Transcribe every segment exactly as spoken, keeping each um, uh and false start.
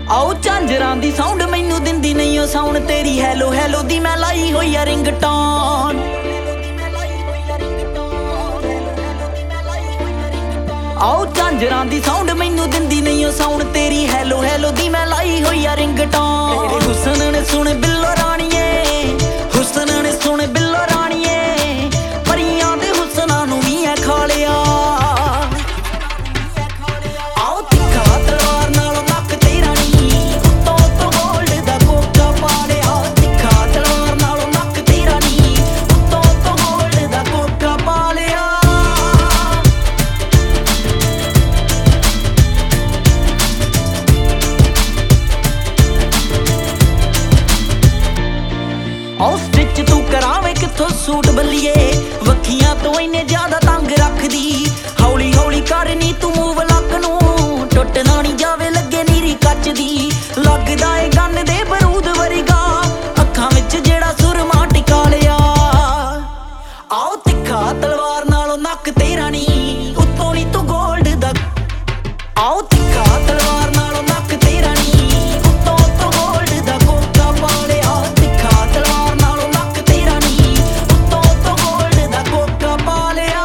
ਆਓ ਝਾਂਜਰਾਂ ਦੀ ਸਾਊਂਡ ਮੈਨੂੰ ਦਿੰਦੀ ਨਹੀਂ ਉਹ ਸਾਊਂਡ ਤੇਰੀ ਹੈਲੋ ਹੈਲੋ ਦੀ ਮੈਂ ਲਾਈ ਹੋਈ ਆ ਰਿੰਗਟੋਨ। ਆਓ ਝਾਂਜਰਾਂ ਦੀ ਸਾਊਂਡ ਮੈਨੂੰ ਦਿੰਦੀ ਨਹੀਂ ਉਹ ਸਾਊਂਡ ਤੇਰੀ ਹੈਲੋ ਹੈਲੋ ਦੀ ਮੈਂ ਲਾਈ ਹੋਈ ਆ ਰਿੰਗਟੋਨ। ਤੇਰੇ ਹੁਸਨ ਨੇ ਸੁਣ ਬਿੱਲੋ ਰਾਣੀਏ, ਹੁਸਨ ਨੇ ਸੁਣ ਬਿੱਲੋ ਰਾਣੀਏ, ਪਰੀਆਂ ਦੇ ਹੁਸਨਾਂ ਨੂੰ ਵੀ ਐ ਖਾ ਲਿਆ। ਆਓ ਤਿੱਖਾ ਤਲਵਾਰ ਨਾਲੋਂ ਨੱਕ ਤੇਰਾ ਨੀ, ਉੱਤੋਂ ਉੱਤੋਂ ਗੋਲਡ ਦਾ ਕੋਕਾ ਪਾ ਲਿਆ। ਤਿੱਖਾ ਤਲਵਾਰ ਨਾਲੋਂ ਨੱਕ ਤੇਰਾ ਨੀ, ਉੱਤੋਂ ਉੱਤੋਂ ਗੋਲਡ ਦਾ ਕੋਕਾ ਪਾ ਲਿਆ। ਆਓ ਸਟਿਚ ਤੂੰ ਕਰਾਵੇਂ ਕਿੱਥੋਂ ਸੂਟ ਬੱਲੀਏ, ਵੱਖੀਆਂ ਤੋਂ ਇੰਨੇ ਜ਼ਿਆਦਾ ਤੰਗ ਰੱਖਦੀ। ਹੌਲੀ ਹੌਲੀ ਕਰਨੀ ਤੂੰ ਮੂਵ ਲੱਕ ਨੂੰ, ਟੁੱਟਣਾ ਨਹੀਂ ਜਾਵੇ ਲੱਗੇ ਨੀਰੀ ਕੱਚ ਦੀ। ਲੱਗਦਾ ਏ ਗੰਨ ਦੇ ਬਰੂਦ ਵਰਗਾ, ਅੱਖਾਂ ਵਿੱਚ ਜਿਹੜਾ ਸੁਰਮਾ ਟਿਕਾ ਲਿਆ। ਆਓ ਤਿੱਖਾ ਤਲਵਾਰ ਨਾਲੋਂ ਨੱਕ ਤੇਰਾ ਨੀ, ਉੱਤੋਂ ਨੀ ਤੂੰ ਗੋਲਡ ਦਾ। ਆਓ ਤਿੱਖਾ ਤਲਵਾਰ ਨਾਲੋਂ ਨੱਕ ਤੇਰਾ ਨੀ, ਉੱਤੋਂ ਉੱਤੋਂ ਗੋਲਡ ਦਾ ਕੋਕਾ ਪਾ ਲਿਆ। ਤਿੱਖਾ ਤਲਵਾਰ ਨਾਲੋਂ ਨੱਕ ਤੇਰਾ ਨੀ, ਉੱਤੋਂ ਉੱਤੋਂ ਗੋਲਡ ਦਾ ਕੋਕਾ ਪਾ ਲਿਆ।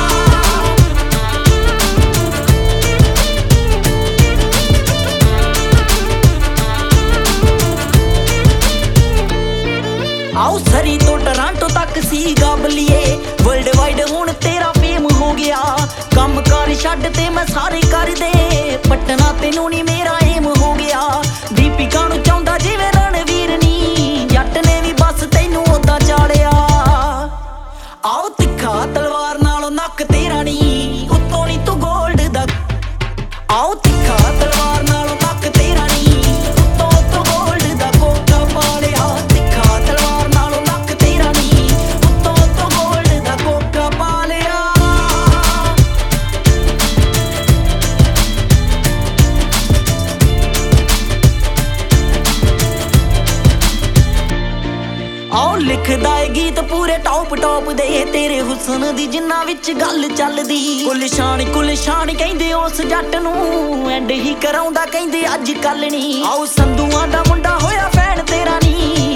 ਆਓ ਸਰੀ ਤੋਂ ਟਰਾਂਟੋ ਤੱਕ ਸੀਗਾ ਬਲੀਏ, ਵਰਲਡ ਵਾਈਡ ਹੁਣ ਤੇਰਾ ਫੇਮ ਹੋ ਗਿਆ। ਕੰਮ ਕਾਰ ਛੱਡ ਤੇ ਮੈਂ ਸਾਰੇ ਕਰਦੇ, ਪਟਨਾ ਤੈਨੂੰ ਨੀ ਮੇਰਾ ਏਮ ਹੋ ਗਿਆ। ਦੀਪਿਕਾ ਨੂੰ ਚਾਹੁੰਦਾ ਜਿਵੇਂ ਰਣਵੀਰ ਨੀ, ਜੱਟ ਨੇ ਵੀ ਬਸ ਤੈਨੂੰ ਓਦਾਂ ਚਾੜਿਆ। ਆਓ ਤਿੱਖਾ ਤਲਵਾਰ ਨਾਲੋਂ ਨੱਕ ਤੇਰਾ ਨੀ, ਉੱਤੋਂ ਨੀ ਤੂੰ ਗੋਲਡ ਦਾ। ਆਓ ਤਿੱਖਾ ਤਲਵਾਰ ਨਾਲੋਂ ਨੱਕ ਤੇਰਾ ਨੀ, ਉੱਤੋਂ ਉੱਤੋਂ ਗੋਲਡ ਦਾ ਕੋਕਾ ਪਾ ਲਿਆ। ਤਿੱਖਾ ਤਲਵਾਰ ਨਾਲੋਂ ਨੱਕ ਤੇਰਾ ਨੀ, ਉੱਤੋਂ ਉੱਤੋਂ ਗੋਲਡ ਦਾ ਕੋਕਾ ਪਾ ਲਿਆ। ਆਓ ਲਿਖਦਾ ਏ ਗੀਤ ਪੂਰੇ ਟੌਪ ਟੌਪ ਦੇ, ਤੇਰੇ ਹੁਸਨ ਦੀ ਜਿੰਨਾ ਵਿੱਚ ਗੱਲ ਚੱਲਦੀ। ਗੁਲਸ਼ਾਨ ਗੁਲਸ਼ਾਨ ਕਹਿੰਦੇ ਉਸ ਜੱਟ ਨੂੰ, ਐਂਡ ਹੀ ਕਰਾਉਂਦਾ ਕਹਿੰਦੇ ਅੱਜ ਕੱਲ ਨੀ। ਆਓ ਸੰਧੂਆਂ ਦਾ ਮੁੰਡਾ ਹੋਇਆ ਫੈਨ ਤੇਰਾ ਨੀ,